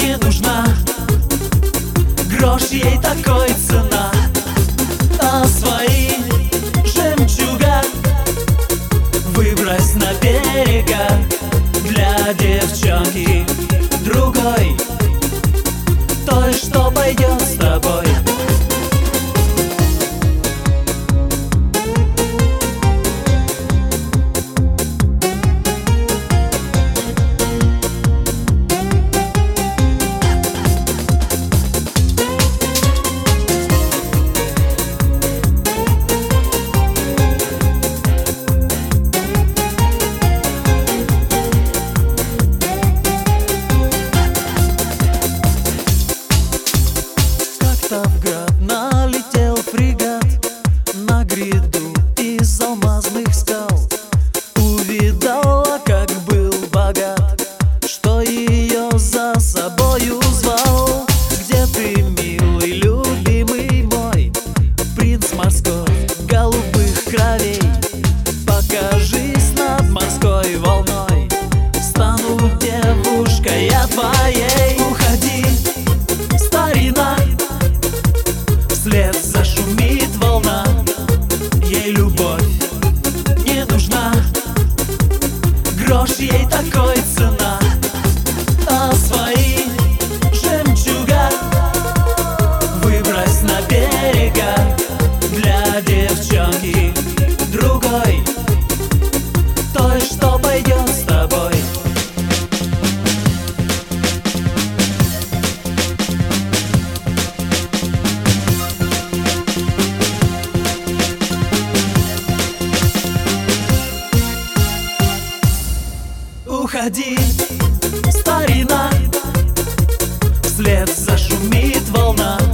не нужна, грош ей такой цена. А свои жемчуга выбрось на берега для девчонки другой, той, что пойдет с тобой. В град налетел фрегат на гряду из алмазных скал. Увидала, как был богат, что ее за собою звал. Где ты, милый, любимый мой, принц морской голубых кровей? Покажись над морской волной, стану девушкой я твоей. Уходи, старина, вслед зашумит волна. Ей любовь не нужна, грош ей такой цена. А свои жемчуга выбрось на берега для девчонки другой, той, что пойдет с тобой. Уходи, старина, вслед зашумит волна.